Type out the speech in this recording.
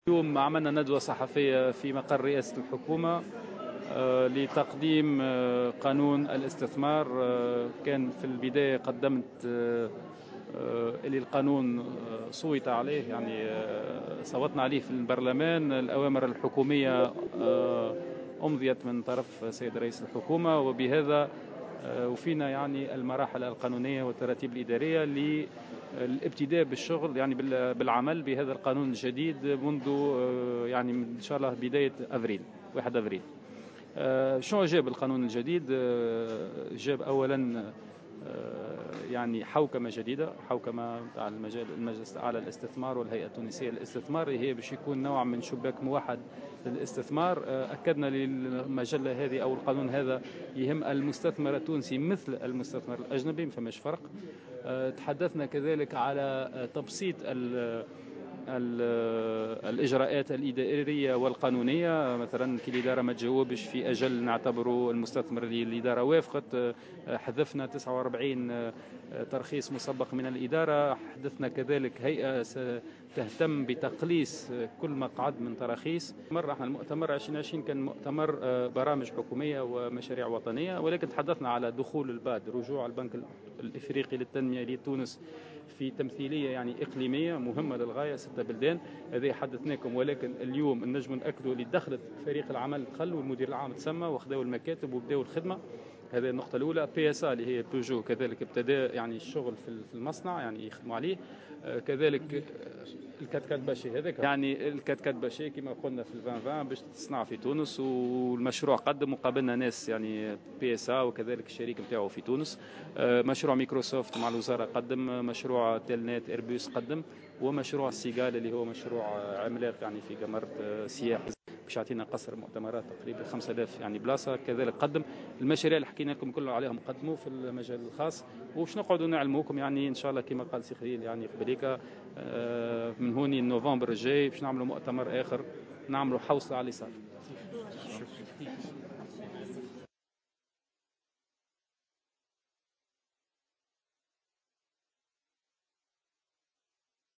اليوم عملنا ندوة صحفية في مقر رئاسة الحكومة لتقديم قانون الاستثمار. كان في البداية قدمت اللي القانون صوت عليه، يعني صوتنا عليه في البرلمان. الأوامر الحكومية أمضيت من طرف سيد رئيس الحكومة، وبهذا وفينا يعني المراحل القانونية والتراتيب الإدارية للابتداء بالشغل، يعني بالعمل بهذا القانون الجديد منذ يعني إن شاء الله بداية أفريل 1 أفريل. شو جاب القانون الجديد؟ جاب أولا يعني حوكمة جديدة، حوكمة تاع المجلس الأعلى للاستثمار والهيئة التونسية للاستثمار، هي باش يكون نوع من شباك موحد للاستثمار. أكدنا للمجلة هذه أو القانون هذا يهم المستثمر التونسي مثل المستثمر الأجنبي، ما فماش فرق. تحدثنا كذلك على تبسيط الإجراءات الإدارية والقانونية. مثلا كي الإدارة ما تجاوبش في أجل نعتبره المستثمر اللي الإدارة وافقت. حذفنا 49 ترخيص مسبق من الإدارة. حدثنا كذلك هيئة تهتم بتقليص كل مقعد من تراخيص. مرة احنا المؤتمر 2020 كان مؤتمر برامج حكومية ومشاريع وطنية، ولكن تحدثنا على دخول الباد، رجوع البنك الإفريقي للتنمية لتونس في تمثيلية يعني إقليمية مهمة للغاية، 6 بلدان. هذه حدثناكم، ولكن اليوم النجم نأكدوا اللي دخلت فريق العمل دخل والمدير العام تسمى وخذوا المكاتب وبداوا الخدمة. هذه النقطة الأولى. PSA اللي هي بيجو كذلك ابتدى يعني الشغل في المصنع، يعني يخدموا عليه. كذلك الكتكات باشي هذاك، يعني الكتكات باشي كما قلنا في 2020 باش تصنع في تونس، والمشروع قدم وقابلنا ناس يعني PSA وكذلك الشريك نتاعو في تونس. مشروع مايكروسوفت مع الوزارة قدم، مشروع تيلنت ايربوس قدم، ومشروع سيجال اللي هو مشروع عملاق يعني في قمر سياحي باش يعطينا قصر مؤتمرات تقريبا 5000 يعني بلاصه كذلك قدم. المشاريع اللي حكينا لكم كله عليهم قدموا في المجال الخاص، وباش نقعدوا نعلموكم يعني ان شاء الله كما قال سي خليل يعني قبليك من هوني نوفمبر الجاي باش نعملوا مؤتمر اخر، نعملوا حوصله على اليسار.